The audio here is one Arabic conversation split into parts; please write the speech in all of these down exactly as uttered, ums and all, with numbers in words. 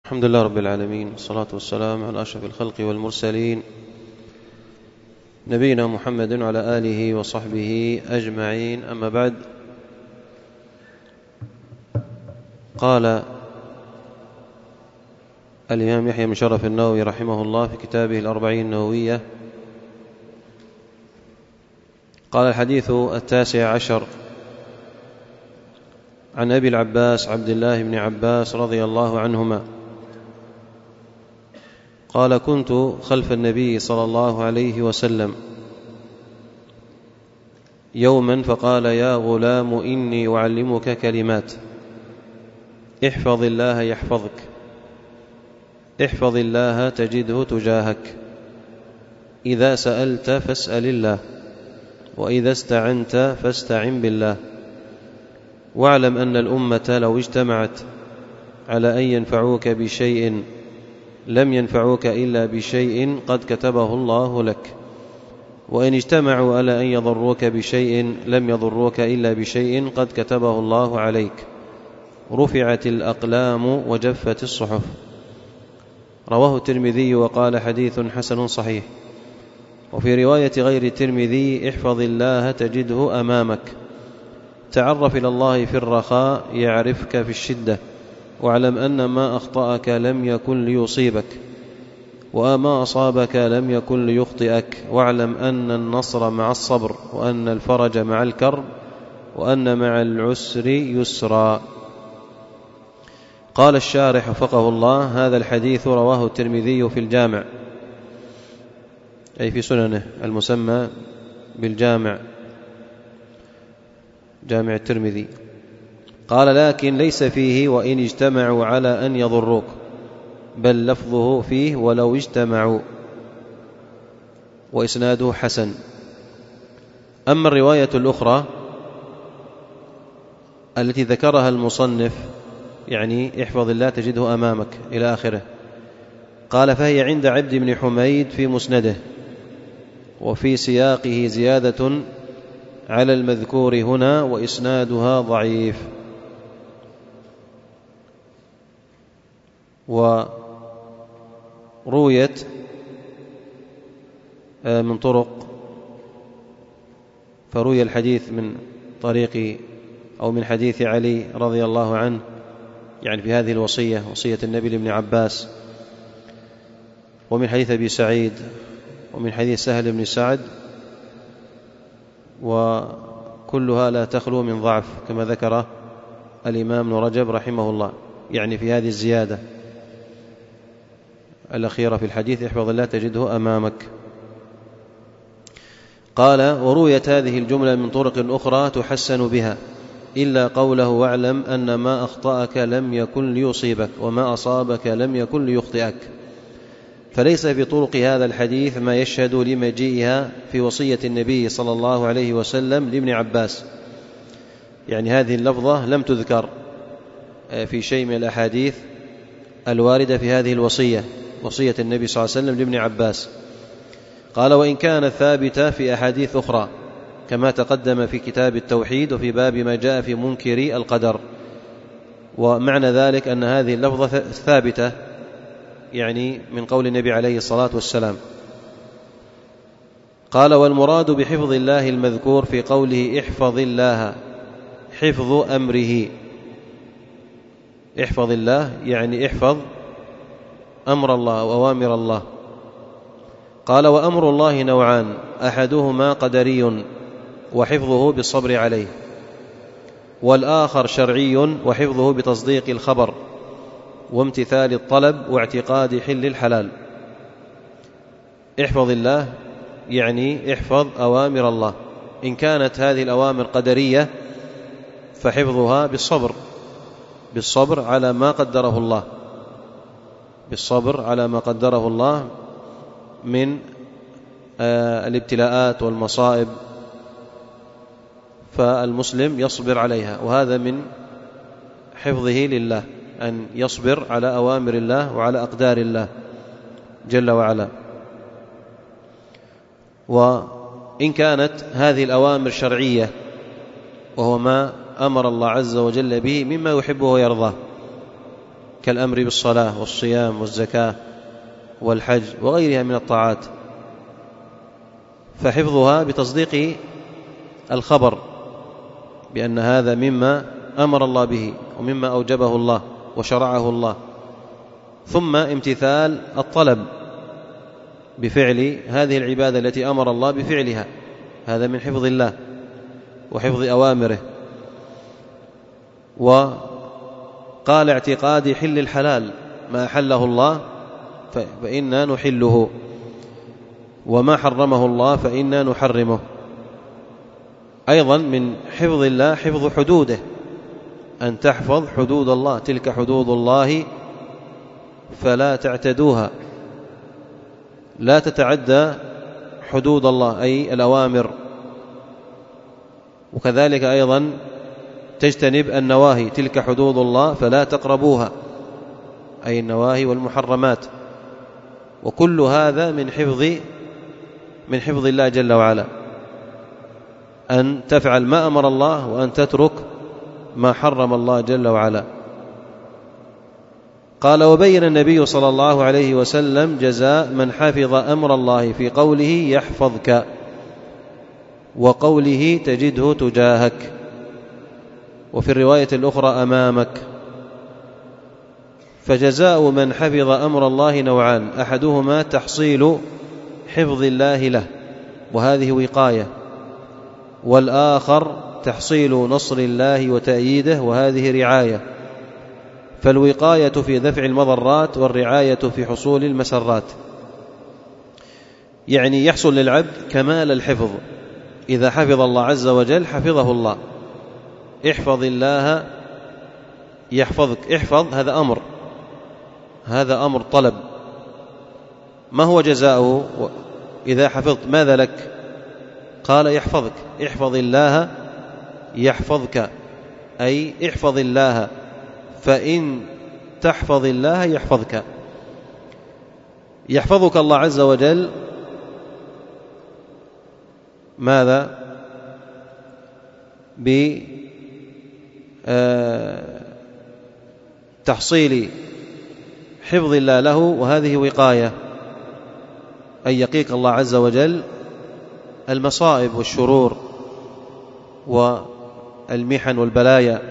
الحمد لله رب العالمين، والصلاة والسلام على أشرف الخلق والمرسلين نبينا محمد وعلى آله وصحبه أجمعين. أما بعد، قال الإمام يحيى بن شرف النووي رحمه الله في كتابه الأربعين النووية، قال: الحديث التاسع عشر عن أبي العباس عبد الله بن عباس رضي الله عنهما قال: كنت خلف النبي صلى الله عليه وسلم يوما فقال: يا غلام، إني أعلمك كلمات، احفظ الله يحفظك، احفظ الله تجده تجاهك، إذا سألت فاسأل الله، وإذا استعنت فاستعن بالله، واعلم أن الأمة لو اجتمعت على أن ينفعوك بشيء لم ينفعوك إلا بشيء قد كتبه الله لك، وإن اجتمعوا على أن يضروك بشيء لم يضروك إلا بشيء قد كتبه الله عليك، رفعت الأقلام وجفت الصحف. رواه الترمذي وقال: حديث حسن صحيح. وفي رواية غير الترمذي: احفظ الله تجده أمامك، تعرف إلى الله في الرخاء يعرفك في الشدة، واعلم أن ما أخطأك لم يكن ليصيبك، وما أصابك لم يكن ليخطئك، واعلم أن النصر مع الصبر، وأن الفرج مع الكرب، وأن مع العسر يسرا. قال الشارح وفقه الله: هذا الحديث رواه الترمذي في الجامع، أي في سننه المسمى بالجامع، جامع الترمذي. قال: لكن ليس فيه وإن اجتمعوا على أن يضروك، بل لفظه فيه ولو اجتمعوا، وإسناده حسن. أما الرواية الأخرى التي ذكرها المصنف، يعني احفظ الله تجده أمامك إلى آخره، قال: فهي عند عبد بن حميد في مسنده، وفي سياقه زيادة على المذكور هنا، وإسنادها ضعيف. ورويت من طرق، فروي الحديث من طريق أو من حديث علي رضي الله عنه، يعني في هذه الوصية، وصية النبي لابن عباس، ومن حديث أبي سعيد، ومن حديث سهل بن سعد، وكلها لا تخلو من ضعف كما ذكر الإمام ابن رجب رحمه الله، يعني في هذه الزيادة الأخيرة في الحديث: احفظ الله تجده أمامك. قال: ورويت هذه الجملة من طرق أخرى تحسن بها، إلا قوله: واعلم أن ما أخطأك لم يكن ليصيبك، وما أصابك لم يكن ليخطئك، فليس في طرق هذا الحديث ما يشهد لمجيئها في وصية النبي صلى الله عليه وسلم لابن عباس، يعني هذه اللفظة لم تذكر في شيء من الأحاديث الواردة في هذه الوصية، وصية النبي صلى الله عليه وسلم لابن عباس. قال: وإن كانت ثابتة في أحاديث أخرى كما تقدم في كتاب التوحيد، وفي باب ما جاء في منكر القدر، ومعنى ذلك أن هذه اللفظة ثابتة، يعني من قول النبي عليه الصلاة والسلام. قال: والمراد بحفظ الله المذكور في قوله احفظ الله حفظ أمره، احفظ الله يعني احفظ أمر الله أو أوامر الله. قال: وأمر الله نوعان، أحدهما قدري وحفظه بالصبر عليه، والآخر شرعي وحفظه بتصديق الخبر وامتثال الطلب واعتقاد حل الحلال. احفظ الله يعني احفظ أوامر الله، إن كانت هذه الأوامر قدرية فحفظها بالصبر، بالصبر على ما قدره الله، بالصبر على ما قدره الله من آه الابتلاءات والمصائب، فالمسلم يصبر عليها، وهذا من حفظه لله، أن يصبر على أوامر الله وعلى أقدار الله جل وعلا. وإن كانت هذه الأوامر شرعية، وهو ما أمر الله عز وجل به مما يحبه ويرضاه، كالأمر بالصلاة والصيام والزكاة والحج وغيرها من الطاعات، فحفظها بتصديق الخبر بأن هذا مما أمر الله به ومما أوجبه الله وشرعه الله، ثم امتثال الطلب بفعل هذه العبادة التي أمر الله بفعلها، هذا من حفظ الله وحفظ أوامره. وقال اعتقاد حل الحلال، ما حله الله فإنا نحله، وما حرمه الله فإنا نحرمه. أيضا من حفظ الله حفظ حدوده، أن تحفظ حدود الله، تلك حدود الله فلا تعتدوها، لا تتعدى حدود الله أي الأوامر. وكذلك أيضا تجتنب النواهي، تلك حدود الله فلا تقربوها، أي النواهي والمحرمات. وكل هذا من حفظ من حفظ الله جل وعلا، أن تفعل ما أمر الله وأن تترك ما حرم الله جل وعلا. قال: وبين النبي صلى الله عليه وسلم جزاء من حفظ أمر الله في قوله يحفظك وقوله تجده تجاهك، وفي الرواية الأخرى أمامك. فجزاء من حفظ أمر الله نوعان: أحدهما تحصيل حفظ الله له وهذه وقاية، والآخر تحصيل نصر الله وتأييده وهذه رعاية. فالوقاية في دفع المضرات والرعاية في حصول المسرات، يعني يحصل للعبد كمال الحفظ. إذا حفظ الله عز وجل حفظه الله. احفظ الله يحفظك، احفظ هذا أمر، هذا أمر طلب. ما هو جزاؤه إذا حفظت؟ ماذا لك؟ قال: يحفظك، احفظ الله يحفظك، أي احفظ الله، فإن تحفظ الله يحفظك. يحفظك الله عز وجل ماذا؟ بتحصيل حفظ الله له، وهذه وقاية، أي يقيك الله عز وجل المصائب والشرور والمحن والبلايا.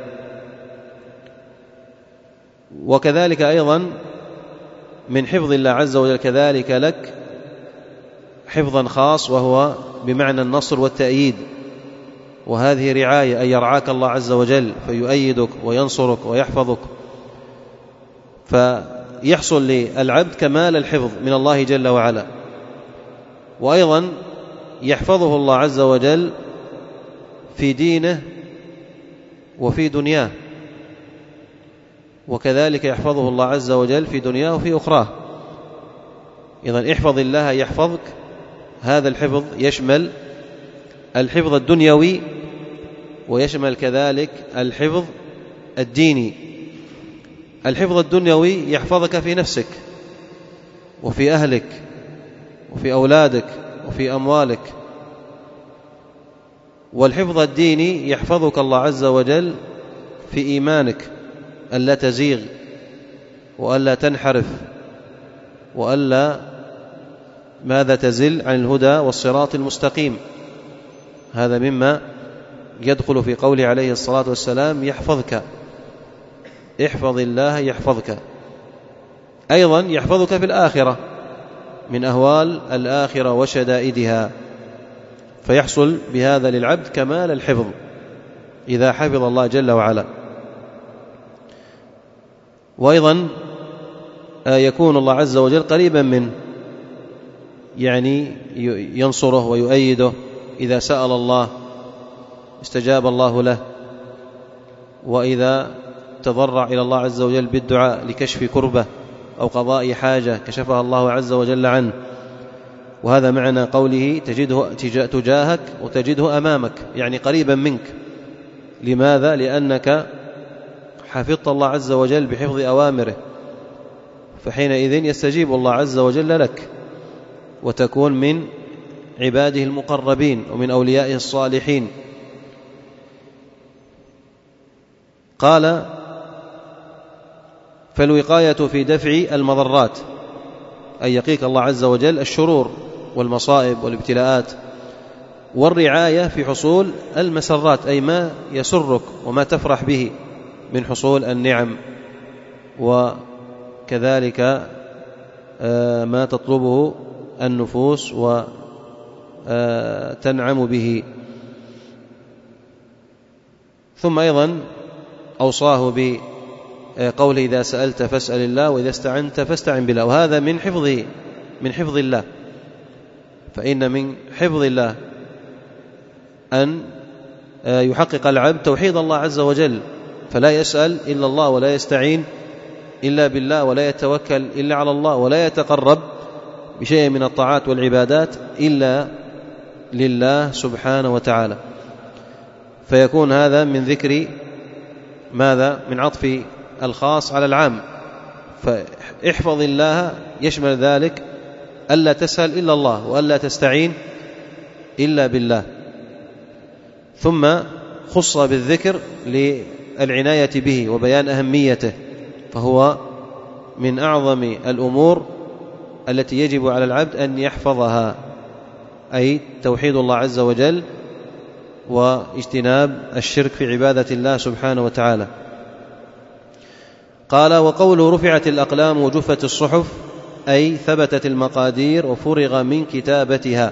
وكذلك أيضا من حفظ الله عز وجل كذلك لك حفظا خاص، وهو بمعنى النصر والتأييد، وهذه رعاية، أي يرعاك الله عز وجل فيؤيدك وينصرك ويحفظك. فيحصل للعبد كمال الحفظ من الله جل وعلا. وأيضا يحفظه الله عز وجل في دينه وفي دنياه، وكذلك يحفظه الله عز وجل في دنياه وفي أخراه. إذن احفظ الله يحفظك، هذا الحفظ يشمل الحفظ الدنيوي ويشمل كذلك الحفظ الديني. الحفظ الدنيوي يحفظك في نفسك وفي أهلك وفي أولادك وفي أموالك، والحفظ الديني يحفظك الله عز وجل في إيمانك، ألا تزيغ وألا تنحرف وألا ماذا تزل عن الهدى والصراط المستقيم. هذا مما يدخل في قوله عليه الصلاة والسلام يحفظك، احفظ الله يحفظك. أيضا يحفظك في الآخرة من أهوال الآخرة وشدائدها، فيحصل بهذا للعبد كمال الحفظ إذا حفظ الله جل وعلا. وأيضا يكون الله عز وجل قريبا منه، يعني ينصره ويؤيده. إذا سأل الله استجاب الله له، وإذا تضرع إلى الله عز وجل بالدعاء لكشف كربة أو قضاء حاجة كشفها الله عز وجل عنه. وهذا معنى قوله تجده تجاهك وتجده أمامك، يعني قريبا منك. لماذا؟ لأنك حفظت الله عز وجل بحفظ أوامره، فحينئذ يستجيب الله عز وجل لك، وتكون من عباده المقربين ومن أوليائه الصالحين. قال: فالوقاية في دفع المضرات، أن يقيك الله عز وجل الشرور والمصائب والابتلاءات، والرعاية في حصول المسرات، أي ما يسرك وما تفرح به من حصول النعم، وكذلك ما تطلبه النفوس وتنعم به. ثم أيضا أوصاه بقوله إذا سألت فاسأل الله وإذا استعنت فاستعن بالله، وهذا من حفظه من حفظ الله، فإن من حفظ الله أن يحقق العبد توحيد الله عز وجل، فلا يسأل إلا الله ولا يستعين إلا بالله ولا يتوكل إلا على الله ولا يتقرب بشيء من الطاعات والعبادات إلا لله سبحانه وتعالى. فيكون هذا من ذكر ماذا؟ من عطف الخاص على العام. فاحفظ الله يشمل ذلك ألا تسأل إلا الله وألا تستعين إلا بالله. ثم خص بالذكر للعناية به وبيان أهميته، فهو من أعظم الأمور التي يجب على العبد أن يحفظها، أي توحيد الله عز وجل واجتناب الشرك في عبادة الله سبحانه وتعالى. قال: وقوله رفعت الأقلام وجفت الصحف، أي ثبتت المقادير وفرغ من كتابتها.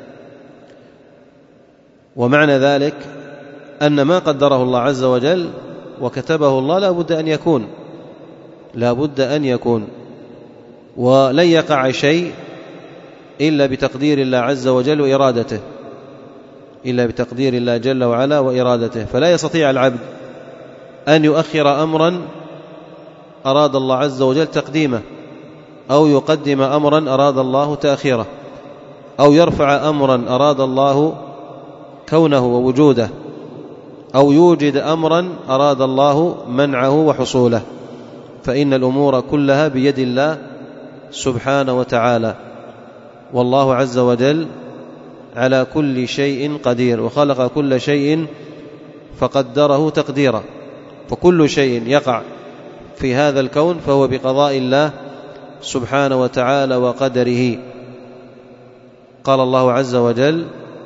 ومعنى ذلك أن ما قدره الله عز وجل وكتبه الله لا بد أن يكون لا بد أن يكون ولن يقع شيء إلا بتقدير الله عز وجل وإرادته إلا بتقدير الله جل وعلا وإرادته. فلا يستطيع العبد أن يؤخر أمرا أراد الله عز وجل تقديمه، أو يقدم أمرا أراد الله تأخيره، أو يرفع أمرا أراد الله كونه ووجوده، أو يوجد أمرا أراد الله منعه وحصوله، فإن الأمور كلها بيد الله سبحانه وتعالى، والله عز وجل على كل شيء قدير، وخلق كل شيء فقدره تقديرا. فكل شيء يقع في هذا الكون فهو بقضاء الله سبحانه وتعالى وقدره. قال الله عز وجل: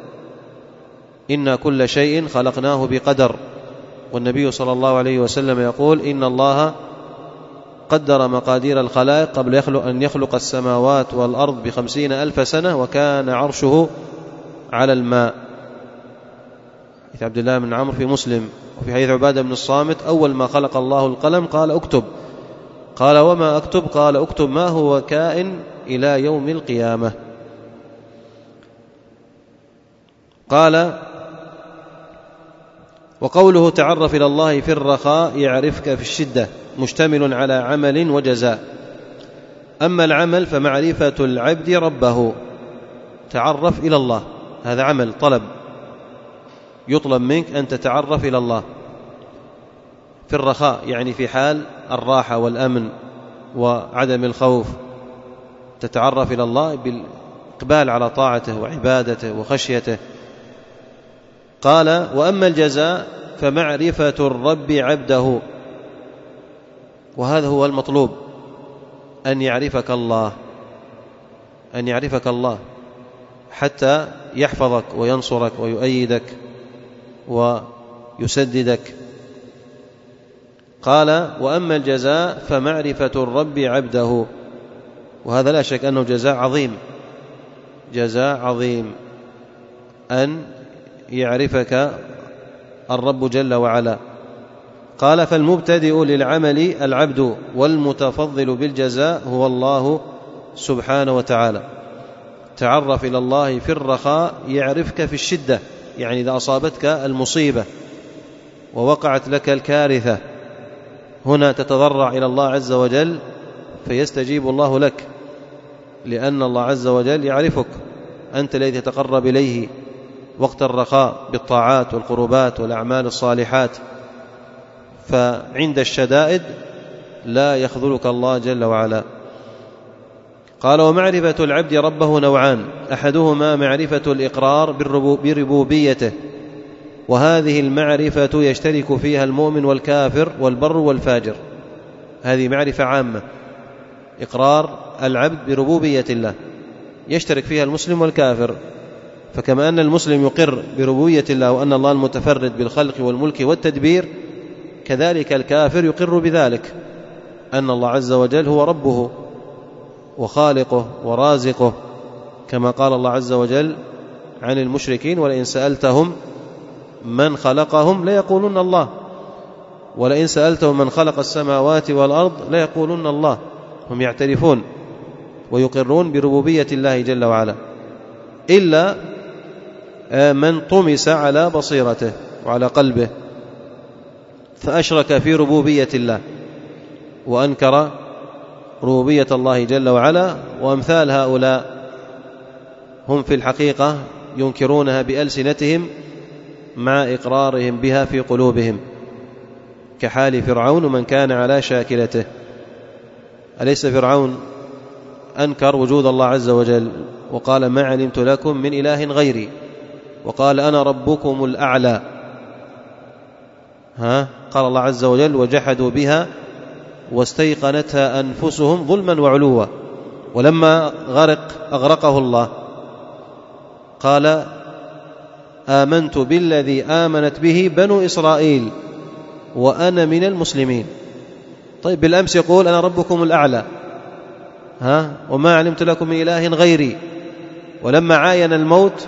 إن كل شيء خلقناه بقدر. والنبي صلى الله عليه وسلم يقول: إن الله قدر مقادير الخلائق قبل أن يخلق السماوات والأرض بخمسين ألف سنة، وكان عرشه على الماء. حديث عبد الله بن عمرو في مسلم. وفي حديث عبادة بن الصامت: أول ما خلق الله القلم قال اكتب، قال وما أكتب؟ قال اكتب ما هو كائن إلى يوم القيامة. قال: وقوله تعرف إلى الله في الرخاء يعرفك في الشدة، مشتمل على عمل وجزاء. أما العمل فمعرفة العبد ربه، تعرف إلى الله، هذا عمل طلب، يطلب منك أن تتعرف إلى الله في الرخاء، يعني في حال الراحة والأمن وعدم الخوف، تتعرف إلى الله بالإقبال على طاعته وعبادته وخشيته. قال: وأما الجزاء فمعرفة الرب عبده، وهذا هو المطلوب، أن يعرفك الله أن يعرفك الله حتى يحفظك وينصرك ويؤيدك ويسددك. قال: وأما الجزاء فمعرفة الرب عبده، وهذا لا شك أنه جزاء عظيم جزاء عظيم أن يعرفك الرب جل وعلا. قال: فالمبتدئ للعمل العبد، والمتفضل بالجزاء هو الله سبحانه وتعالى. تعرف إلى الله في الرخاء يعرفك في الشدة، يعني إذا أصابتك المصيبة ووقعت لك الكارثة، هنا تتضرع إلى الله عز وجل فيستجيب الله لك، لأن الله عز وجل يعرفك، أنت الذي تتقرب إليه وقت الرخاء بالطاعات والقربات والأعمال الصالحات، فعند الشدائد لا يخذلك الله جل وعلا. قال: ومعرفة العبد ربه نوعان، أحدهما معرفة الإقرار بربوبيته، وهذه المعرفة يشترك فيها المؤمن والكافر والبر والفاجر، هذه معرفة عامة، إقرار العبد بربوبية الله يشترك فيها المسلم والكافر. فكما أن المسلم يقر بربوبية الله وأن الله المتفرد بالخلق والملك والتدبير، كذلك الكافر يقر بذلك، أن الله عز وجل هو ربه وخالقه ورازقه، كما قال الله عز وجل عن المشركين: ولئن سألتهم من خلقهم ليقولون الله، ولئن سألتهم من خلق السماوات والأرض ليقولون الله. هم يعترفون ويقرون بربوبية الله جل وعلا، إلا من طمس على بصيرته وعلى قلبه فأشرك في ربوبية الله وأنكر ربوبية الله جل وعلا. وأمثال هؤلاء هم في الحقيقة ينكرونها بألسنتهم مع إقرارهم بها في قلوبهم، كحال فرعون ومن كان على شاكلته. أليس فرعون أنكر وجود الله عز وجل وقال: ما علمت لكم من إله غيري، وقال: أنا ربكم الأعلى. ها قال الله عز وجل: وجحدوا بها واستيقنتها أنفسهم ظلما وعلوا. ولما غرق أغرقه الله قال: آمنت بالذي آمنت به بنو إسرائيل وأنا من المسلمين. طيب بالأمس يقول: أنا ربكم الأعلى، ها وما علمت لكم من إله غيري، ولما عاين الموت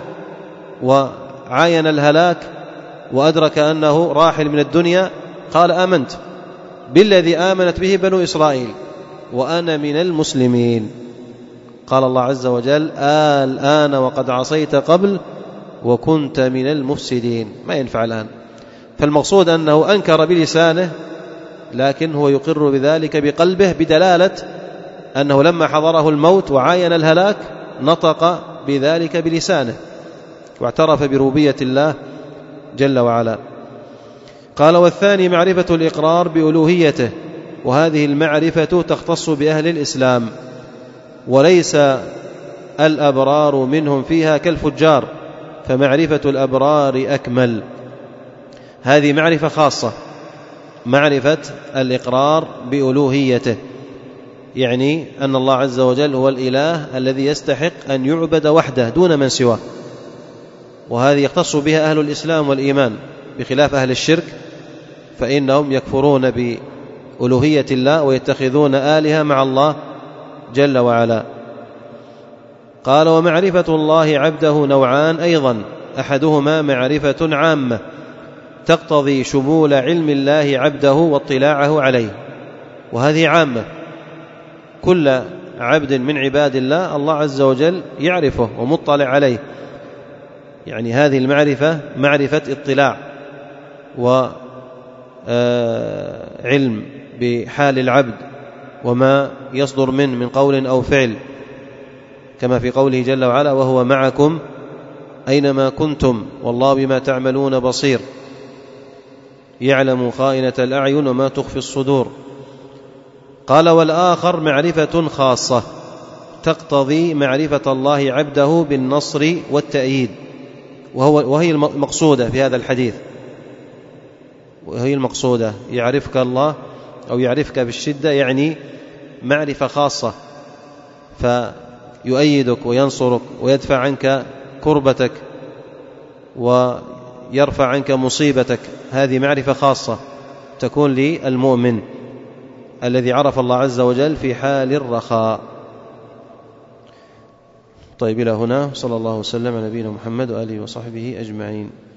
وعاين الهلاك وأدرك أنه راحل من الدنيا قال: آمنت بالذي آمنت به بنو إسرائيل وأنا من المسلمين. قال الله عز وجل: آه الآن وقد عصيت قبل وكنت من المفسدين. ما ينفع الآن. فالمقصود أنه أنكر بلسانه، لكن هو يقر بذلك بقلبه، بدلالة أنه لما حضره الموت وعاين الهلاك نطق بذلك بلسانه واعترف بربوبية الله جل وعلا. قال: والثاني معرفة الإقرار بألوهيته، وهذه المعرفة تختص بأهل الإسلام، وليس الأبرار منهم فيها كالفجار، فمعرفة الأبرار أكمل. هذه معرفة خاصة، معرفة الإقرار بألوهيته، يعني أن الله عز وجل هو الإله الذي يستحق أن يعبد وحده دون من سواه، وهذه يختص بها أهل الإسلام والإيمان، بخلاف أهل الشرك فإنهم يكفرون بألوهية الله ويتخذون آلهة مع الله جل وعلا. قال: ومعرفة الله عبده نوعان أيضا، أحدهما معرفة عامة تقتضي شمول علم الله عبده واطلاعه عليه، وهذه عامة، كل عبد من عباد الله الله عز وجل يعرفه ومطلع عليه، يعني هذه المعرفة معرفة اطلاع وعلم بحال العبد وما يصدر منه من قول أو فعل، كما في قوله جل وعلا: وهو معكم أينما كنتم والله بما تعملون بصير يعلم خائنة الأعين وما تخفي الصدور. قال: والآخر معرفة خاصة تقتضي معرفة الله عبده بالنصر والتأييد، وهو وهي المقصودة في هذا الحديث، وهي المقصودة يعرفك الله أو يعرفك بالشدة، يعني معرفة خاصة فيؤيدك وينصرك ويدفع عنك كربتك ويرفع عنك مصيبتك. هذه معرفة خاصة تكون للمؤمن الذي عرف الله عز وجل في حال الرخاء. طيب إلى هنا، صلى الله وسلم على نبينا محمد وآله وصحبه أجمعين.